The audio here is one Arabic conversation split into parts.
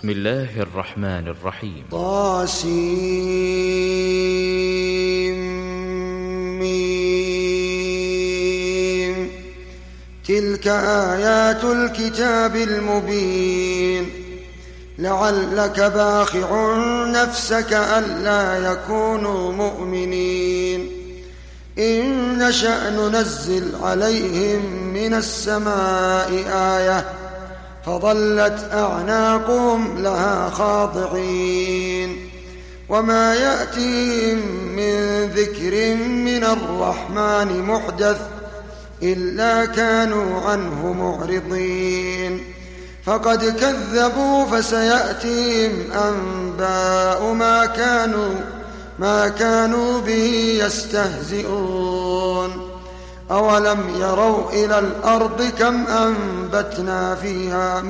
بسم الله الرحمن الرحيم. طاسيم. تلك آيات الكتاب المبين. لعلك باخع نفسك ألا يكونوا مؤمنين. إن نشأ ننزل عليهم من السماء آية فظلت أعناقهم لها خاضعين. وما يأتيهم من ذكر من الرحمن محدث إلا كانوا عنه معرضين. فقد كذبوا فسيأتيهم أنباء ما كانوا به يستهزئون. أولم يروا إلى الأرض كم أنبتنا فيها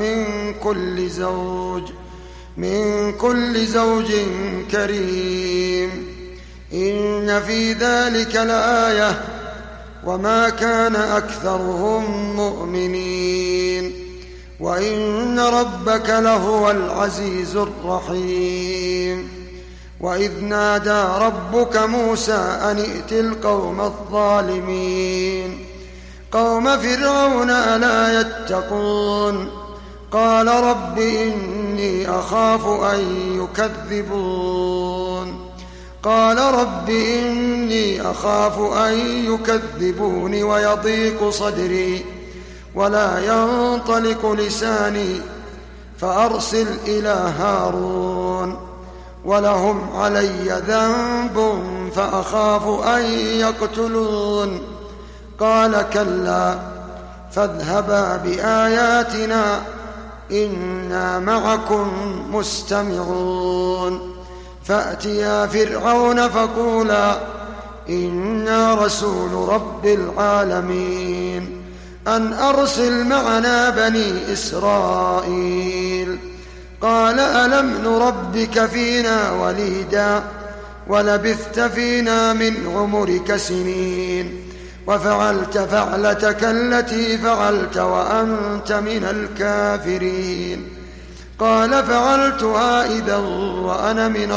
من كل زوج كريم. إن في ذلك لآية وما كان أكثرهم مؤمنين وإن ربك لهو العزيز الرحيم. وإذ نادى ربك موسى أن ائت القوم الظالمين قوم فرعون ألا يتقون. قال رب إني أخاف أن يكذبون ويضيق صدري ولا ينطلق لساني فأرسل إلى هارون ولهم علي ذنب فأخاف أن يقتلون. قال كلا فاذهبا بآياتنا إنا معكم مستمعون. فأتيا فرعون فقولا إنا رسول رب العالمين أن أرسل معنا بني إسرائيل. قال ألم نربك فينا وليدا ولبثت فينا من عمرك سنين وفعلت فعلتك التي فعلت وأنت من الكافرين. قال فعلتها إذا وأنا من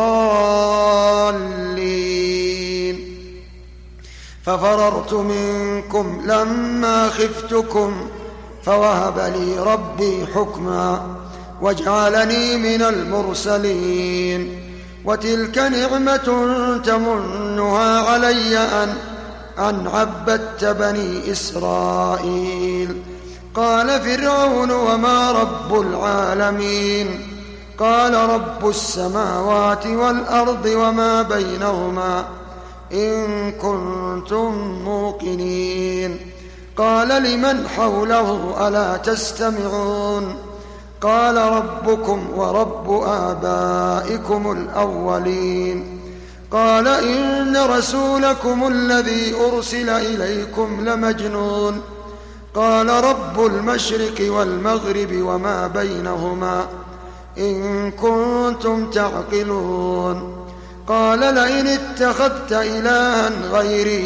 الضالين. ففررت منكم لما خفتكم فوهب لي ربي حكما واجعلني من المرسلين. وتلك نعمة تمنها علي أن عبدت بني إسرائيل. قال فرعون وما رب العالمين. قال رب السماوات والأرض وما بينهما إن كنتم موقنين. قال لمن حوله ألا تستمعون. قال ربكم ورب آبائكم الأولين. قال إن رسولكم الذي أرسل إليكم لمجنون. قال رب المشرق والمغرب وما بينهما إن كنتم تعقلون. قال لئن اتخذت إلها غيري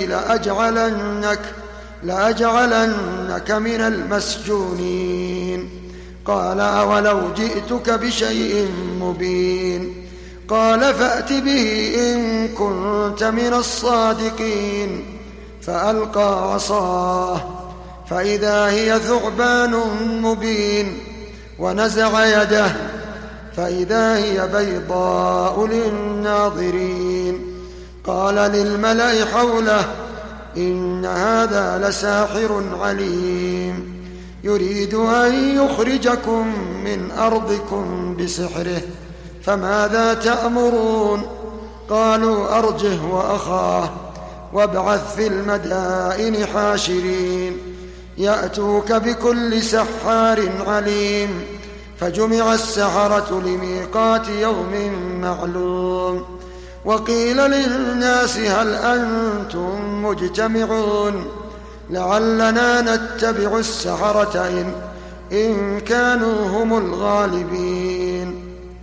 لأجعلنك من المسجونين. قال أولو جئتك بشيء مبين. قال فأت به إن كنت من الصادقين. فألقى عصاه فإذا هي ثعبان مبين ونزع يده فإذا هي بيضاء للناظرين. قال للملأ حوله إن هذا لساحر عليم يريد أن يخرجكم من أرضكم بسحره فماذا تأمرون. قالوا أرجه وأخاه وابعث في المدائن حاشرين يأتوك بكل سحار عليم. فجمع السحرة لميقات يوم معلوم. وقيل للناس هل أنتم مجتمعون لعلنا نتبع السحرة إن كانوا هم الغالبين.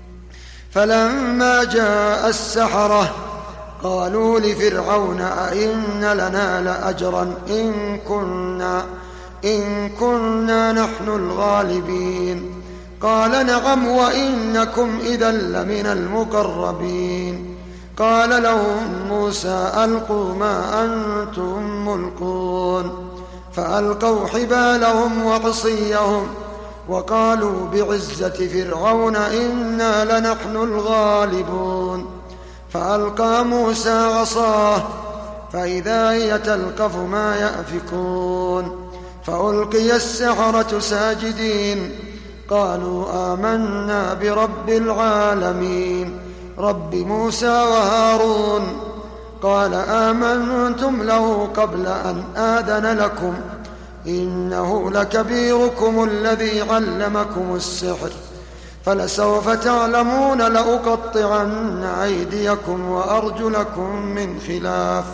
فلما جاء السحرة قالوا لفرعون أئن لنا لأجرا إن كنا نحن الغالبين. قال نعم وإنكم إذا لمن المقربين. قال لهم موسى ألقوا ما أنتم ملقون فألقوا حبالهم وعصيهم وقالوا بعزة فرعون إنا لنحن الغالبون. فألقى موسى عصاه فإذا هي تلقف ما يأفكون فألقي السحرة ساجدين قالوا آمنا برب العالمين رب موسى وهارون. قال آمنتم له قبل أن آذن لكم إنه لكبيركم الذي علمكم السحر فلسوف تعلمون لأقطعن أيديكم وأرجلكم من خلاف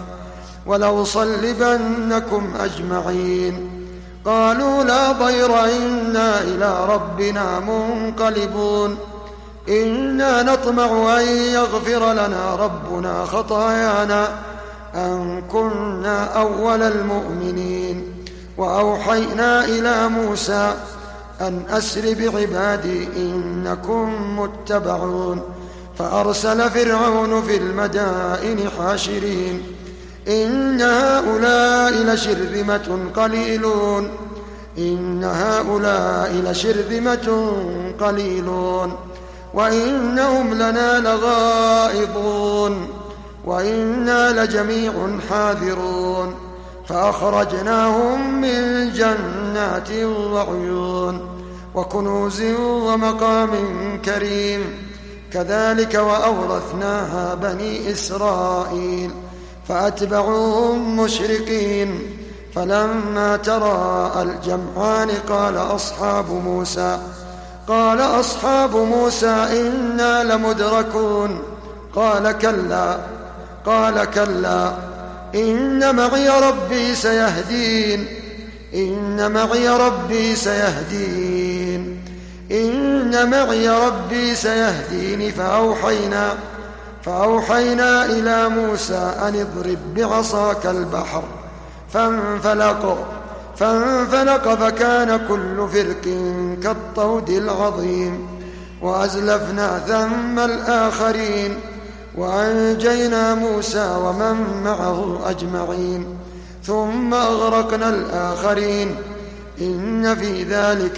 ولأصلبنكم أجمعين. قالوا لا ضير إنا إلى ربنا منقلبون إنا نطمع أن يغفر لنا ربنا خطايانا أن كنا أول المؤمنين. وأوحينا إلى موسى أن أسر بعبادي إنكم متبعون. فأرسل فرعون في المدائن حاشرين إن هؤلاء لشرذمة قليلون وإنهم لنا لغائظون وإنا لجميع حاذرون. فأخرجناهم من جنات وعيون وكنوز ومقام كريم كذلك وأورثناها بني إسرائيل فأتبعوهم مشرقين. فلما تراءى الجمعان قال أصحاب موسى إنا لمدركون قال كلا إن معي ربي سيهدين. فأوحينا إلى موسى أن اضرب بعصاك البحر فانفلق فكان كل فرق كالطود العظيم. وأزلفنا ثم الآخرين وأنجينا موسى ومن معه أجمعين ثم أغرقنا الآخرين إن في ذلك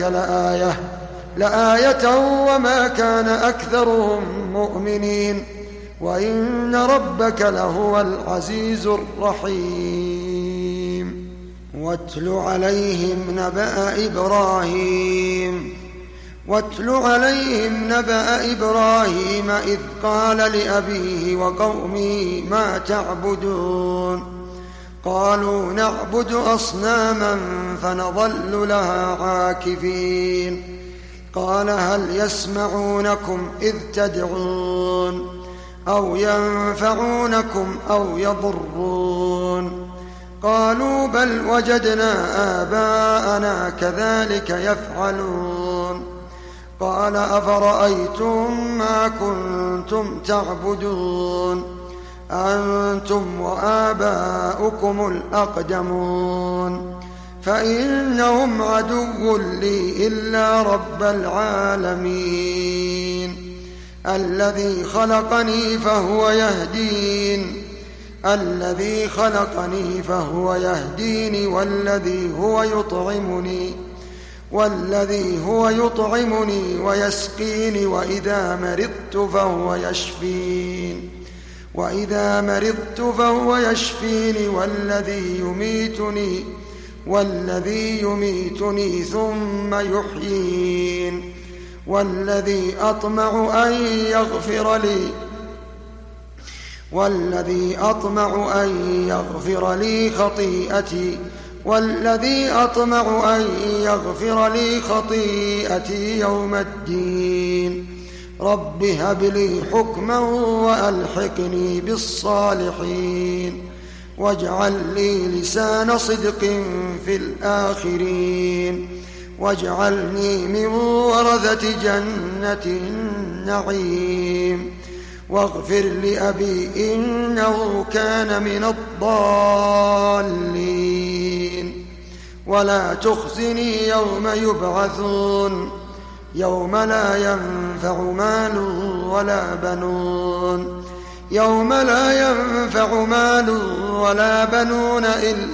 لآية وما كان أكثرهم مؤمنين وإن ربك لهو العزيز الرحيم. واتل عليهم نبأ إبراهيم إذ قال لأبيه وقومه ما تعبدون قالوا نعبد أصناما فنظل لها عاكفين. قال هل يسمعونكم إذ تدعون أو ينفعونكم أو يضرون قالوا بل وجدنا آباءنا كذلك يفعلون. قال أفرأيتم ما كنتم تعبدون أنتم وآباؤكم الأقدمون فإنهم عدو لي إلا رب العالمين الذي خلقني فهو يهديني والذي هو يطعمني ويسقيني وإذا مرضت فهو يشفيني والذي يميتني ثم يحيين والذي أطمع أن يغفر لي خطيئتي يوم الدين. رب هب لي حكما وألحقني بالصالحين واجعل لي لسان صدق في الآخرين واجعلني من ورثة جنة النعيم واغفر لأبي إنه كان من الضالين ولا تخزني يوم يبعثون يوم لا ينفع مال ولا بنون يوم لا ينفع مال ولا بنون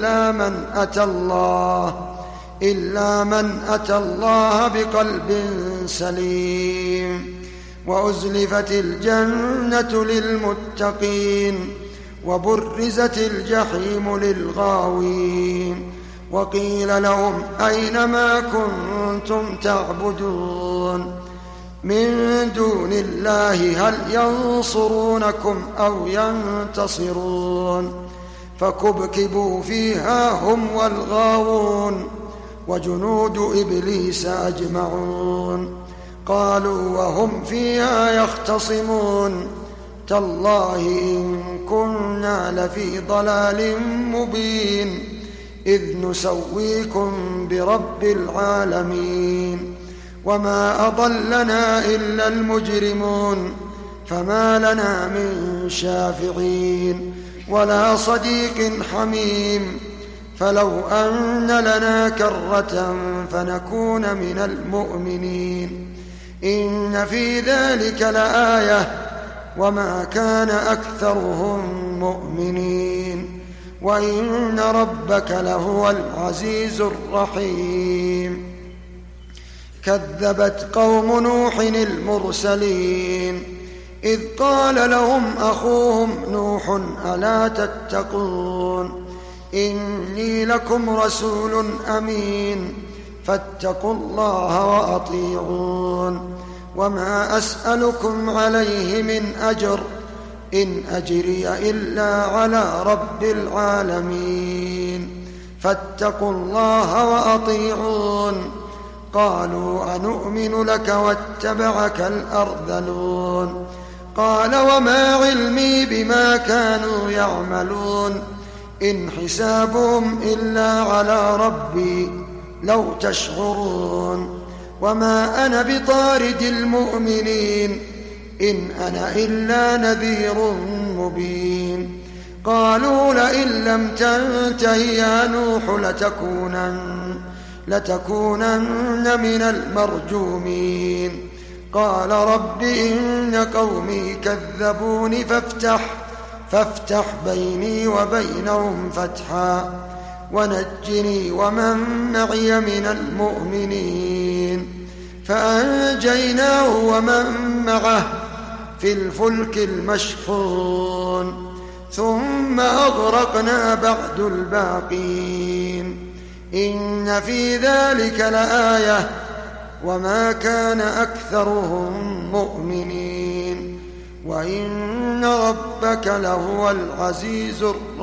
إلا من أتى الله بقلب سليم وأزلفت الجنة للمتقين وبرزت الجحيم للغاوين وقيل لهم أين ما كنتم تعبدون من دون الله هل ينصرونكم أو ينتصرون فكبكبوا فيها هم والغاوون وجنود إبليس أجمعون قالوا وهم فيها يختصمون تالله إن كنا لفي ضلال مبين إذ نسويكم برب العالمين وما أضلنا إلا المجرمون فما لنا من شافعين ولا صديق حميم فلو أن لنا كرة فنكون من المؤمنين إن في ذلك لآية وما كان أكثرهم مؤمنين وإن ربك لهو العزيز الرحيم كذبت قوم نوح المرسلين إذ قال لهم أخوهم نوح ألا تتقون إني لكم رسول أمين فاتقوا الله وأطيعون وما أسألكم عليه من أجر إن أجري إلا على رب العالمين فاتقوا الله وأطيعون قالوا أنؤمن لك واتبعك الأرذلون قال وما علمي بما كانوا يعملون إن حسابهم إلا على ربي لو تشعرون وما أنا بطارد المؤمنين إن أنا إلا نذير مبين قالوا لئن لم تنته يا نوح لتكونن من المرجومين قال رب إن قومي كذبون فافتح بيني وبينهم فتحا ونجني ومن معي من المؤمنين فأنجيناه ومن معه في الفلك المشحون ثم أغرقنا بعد الباقين إن في ذلك لآية وما كان أكثرهم مؤمنين وإن ربك لهو العزيز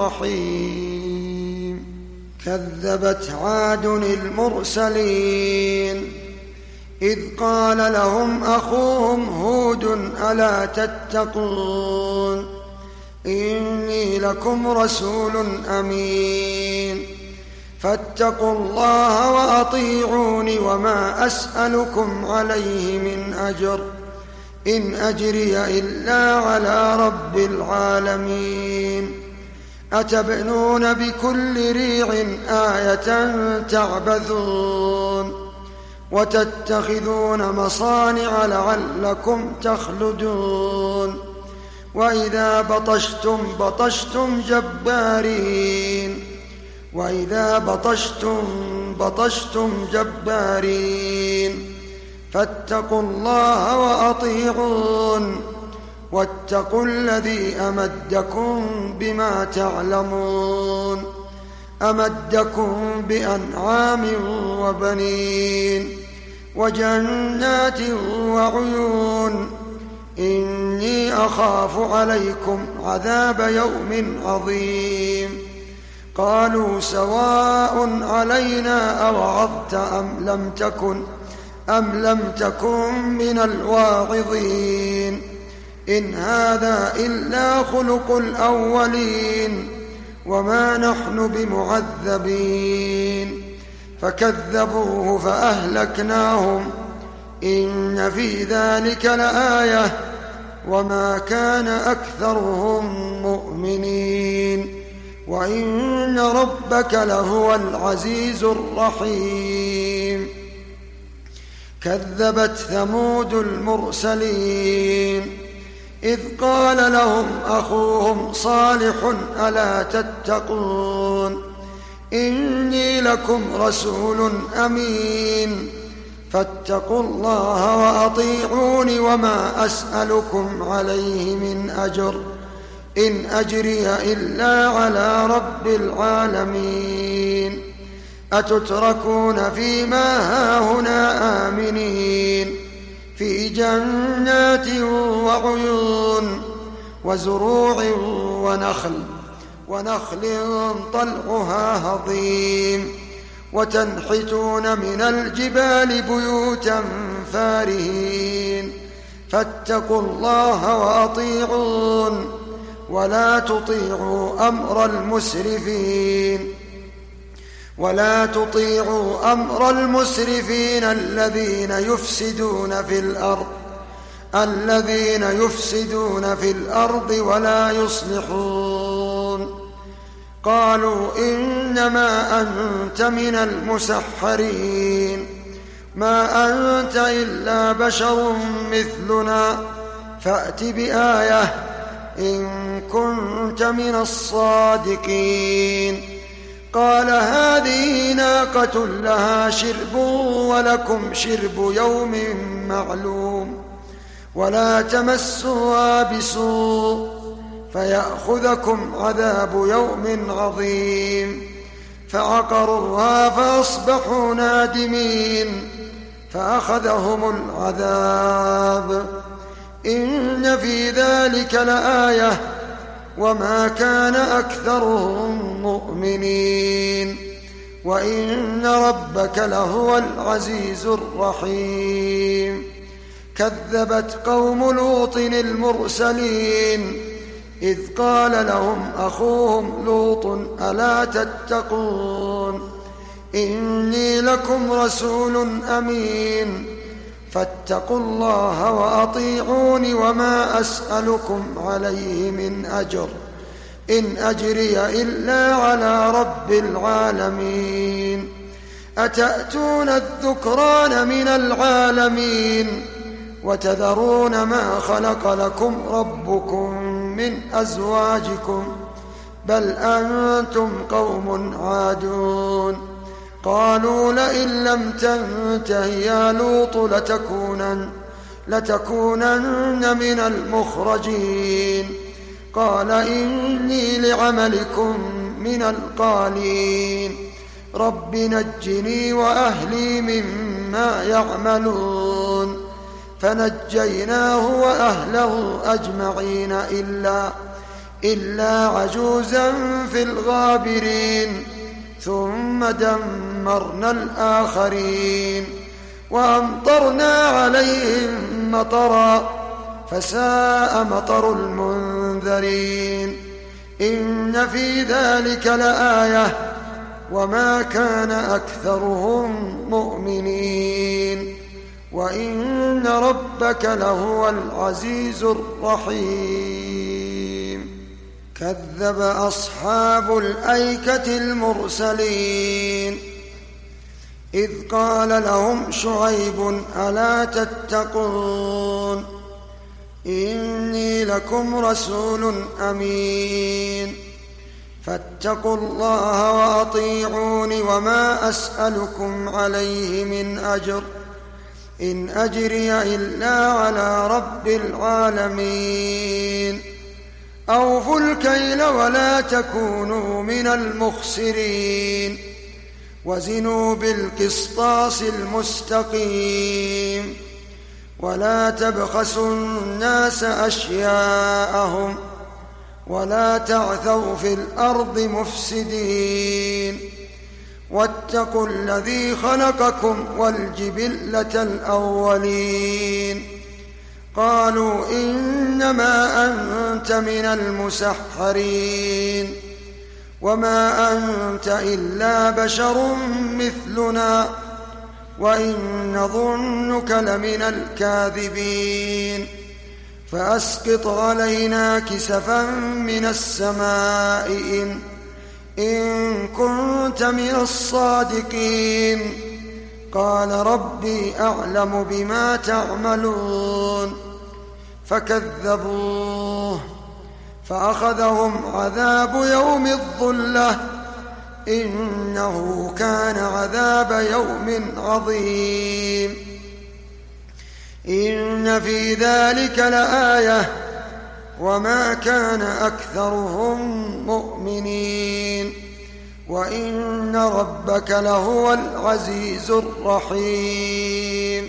الرحيم كذبت عاد المرسلين إذ قال لهم أخوهم هود ألا تتقون إني لكم رسول أمين فاتقوا الله وأطيعون وما أسألكم عليه من أجر إن أجري إلا على رب العالمين أتبنون بكل ريع آية تعبثون وتتخذون مصانع لعلكم تخلدون وإذا بطشتم جبارين فاتقوا الله وأطيعون واتقوا الذي أمدكم بما تعلمون أمدكم بأنعام وبنين وجنات وعيون إني أخاف عليكم عذاب يوم عظيم قالوا سواء علينا أوعظت أم لم تكن من الواعظين إن هذا إلا خلق الأولين وما نحن بمعذبين فكذبوه فأهلكناهم إن في ذلك لآية وما كان أكثرهم مؤمنين وإن ربك لهو العزيز الرحيم كذبت ثمود المرسلين إذ قال لهم أخوهم صالح ألا تتقون إني لكم رسول أمين فاتقوا الله وأطيعون وما أسألكم عليه من أجر إن أجري إلا على رب العالمين أتتركون فيما هاهنا آمنين في جنات وعيون وزروع ونخل طلعها هضيم وتنحتون من الجبال بيوتا فارهين فاتقوا الله وأطيعون ولا تطيعوا أمر المسرفين الذين يفسدون في الأرض ولا يصلحون قالوا إنما أنت من المسحرين ما أنت إلا بشر مثلنا فأت بآية إن كنت من الصادقين قال هذه ناقة لها شرب ولكم شرب يوم معلوم ولا تمسوها بسوء فيأخذكم عذاب يوم عظيم فعقروها فأصبحوا نادمين فأخذهم العذاب إن في ذلك لآية وما كان أكثرهم مؤمنين وإن ربك لهو العزيز الرحيم كذبت قوم لوط المرسلين إذ قال لهم أخوهم لوط ألا تتقون إني لكم رسول أمين فاتقوا الله وأطيعون وما أسألكم عليه من أجر إن أجري إلا على رب العالمين أتأتون الذكران من العالمين وتذرون ما خلق لكم ربكم من أزواجكم بل أنتم قوم عادون قالوا لئن لم تنته يا لوط لتكونن من المخرجين قال إني لعملكم من القالين رب نجني وأهلي مما يعملون فنجيناه وأهله أجمعين إلا عجوزا في الغابرين ثم دمرنا الآخرين وأمطرنا عليهم مطرا فساء مطر المنذرين إن في ذلك لآية وما كان أكثرهم مؤمنين وإن ربك لهو العزيز الرحيم كذب أصحاب الأيكة المرسلين إذ قال لهم شعيب ألا تتقون إني لكم رسول أمين فاتقوا الله وأطيعون وما أسألكم عليه من أجر إن أجري إلا على رب العالمين أوفوا الكيل ولا تكونوا من المخسرين وزنوا بالقسطاس المستقيم ولا تبخسوا الناس أشياءهم ولا تعثوا في الأرض مفسدين واتقوا الذي خلقكم والجبلة الأولين قالوا إنما أنت من المسحرين وما أنت إلا بشر مثلنا وإن نظنك لمن الكاذبين فأسقط علينا كسفا من السماء إن كنت من الصادقين قال ربي أعلم بما تعملون فكذبوه فأخذهم عذاب يوم الظلة إنه كان عذاب يوم عظيم إن في ذلك لآية وما كان أكثرهم مؤمنين وإن ربك لهو العزيز الرحيم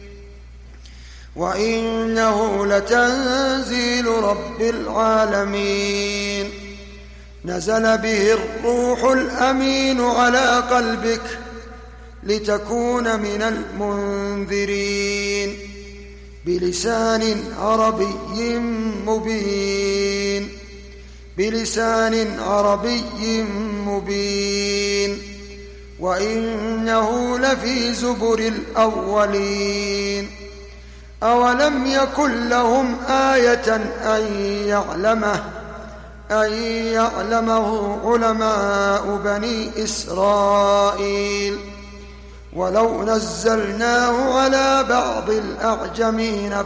وإنه لتنزيل رب العالمين نزل به الروح الأمين على قلبك لتكون من المنذرين بلسان عربي مبين وإنه لفي زبر الأولين أولم يكن لهم آية أن يعلمه علماء بني إسرائيل ولو نزلناه على بعض الأعجمين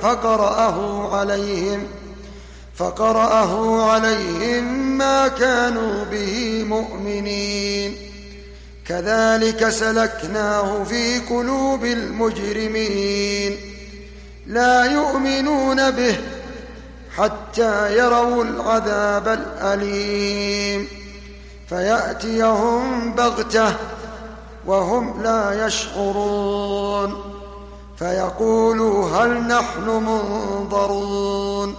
فقرأه عليهم ما كانوا به مؤمنين كذلك سلكناه في قلوب المجرمين لا يؤمنون به حتى يروا العذاب الأليم فيأتيهم بغتة وهم لا يشعرون فيقولوا هل نحن منظرون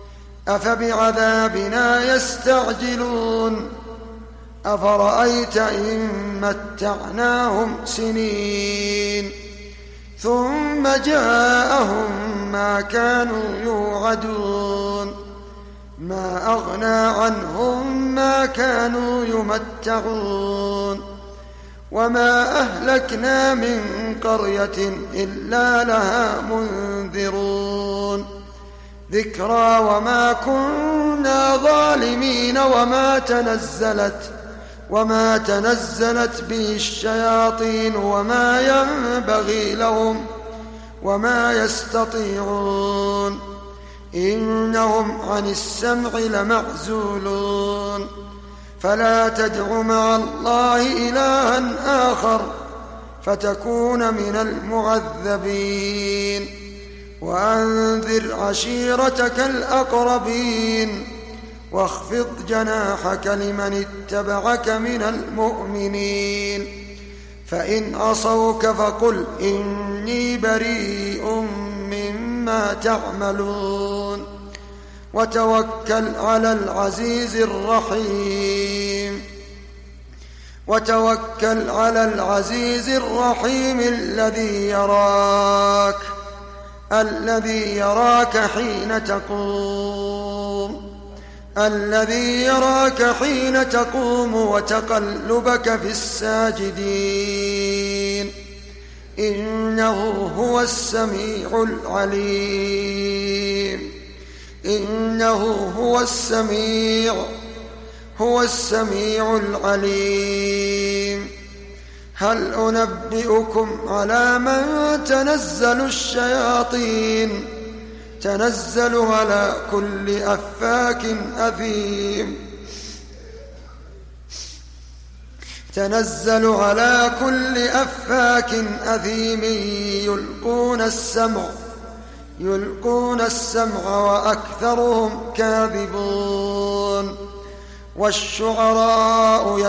أفبعذابنا يستعجلون أفرأيت إن متعناهم سنين ثم جاءهم ما كانوا يوعدون ما أغنى عنهم ما كانوا يمتعون وما أهلكنا من قرية إلا لها منذرون ذكرى وما كنا ظالمين وما تنزلت به الشياطين وما ينبغي لهم وما يستطيعون إنهم عن السمع لمعزولون فلا تدع مع الله إلها آخر فتكون من المعذبين وأنذر عشيرتك الأقربين واخفض جناحك لمن اتبعك من المؤمنين فإن عصوك فقل إني بريء مما تعملون وتوكل على العزيز الرحيم الذي يراك حين تقوم وتقلبك في الساجدين إنه هو السميع العليم هل أنبئكم على من تنزل الشياطين تنزل على كل أفاك أثيم يلقون السمع وأكثرهم كاذبون والشعراء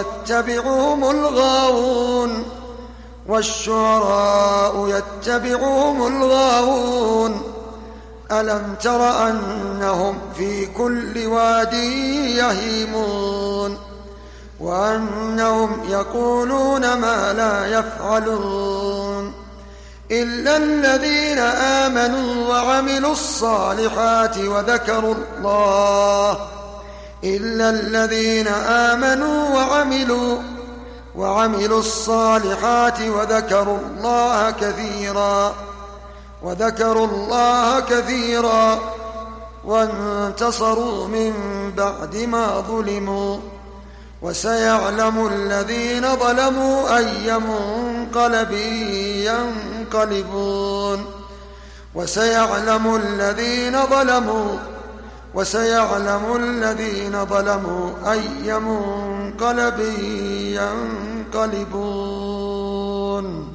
يتبعهم الغاوون ألم تر أنهم في كل واد يهيمون وأنهم يقولون ما لا يفعلون إلا الذين آمنوا وعملوا الصالحات وذكروا الله كثيرا وانتصروا من بعد ما ظلموا وسيعلم الذين ظلموا أي منقلب ينقلبون وسيعلم الذين ظلموا أي منقلب ينقلبون